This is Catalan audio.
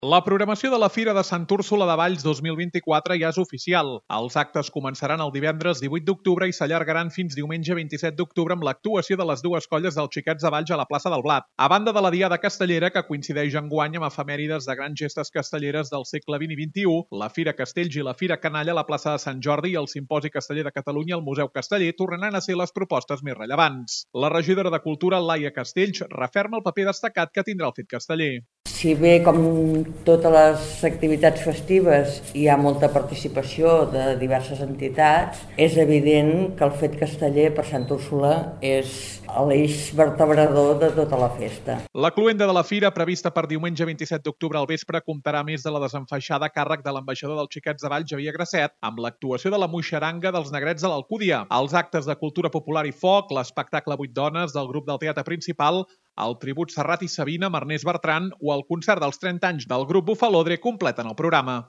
La programació de la Fira de Sant Úrsula de Valls 2024 ja és oficial. Els actes començaran el divendres 18 d'octubre i s'allargaran fins diumenge 27 d'octubre amb l'actuació de les dues colles dels Xiquets de Valls a la plaça del Blat. A banda de la Diada Castellera, que coincideix enguany amb efemèrides de grans gestes castelleres del segle XX i XXI, la Fira Castells i la Fira Canalla a la plaça de Sant Jordi i el Simposi Casteller de Catalunya al Museu Casteller tornaran a ser les propostes més rellevants. La regidora de Cultura, Laia Castells, referma el paper destacat que tindrà el Fet Casteller. Si bé, com totes les activitats festives, hi ha molta participació de diverses entitats, és evident que el Fet Casteller per Sant Úrsula és l'eix vertebrador de tota la festa. La cloenda de la fira, prevista per diumenge 27 d'octubre al vespre, comptarà més de la desenfaixada a càrrec de l'ambaixador dels Xiquets de Valls, Xavier Grasset, amb l'actuació de la moixeranga dels Negrets de l'Alcúdia, els actes de cultura popular i foc, l'espectacle 8 dones del grup del teatre principal, el tribut Serrat i Sabina amb Ernest Bertran o el concert dels 30 anys del grup Bufalodre completen el programa.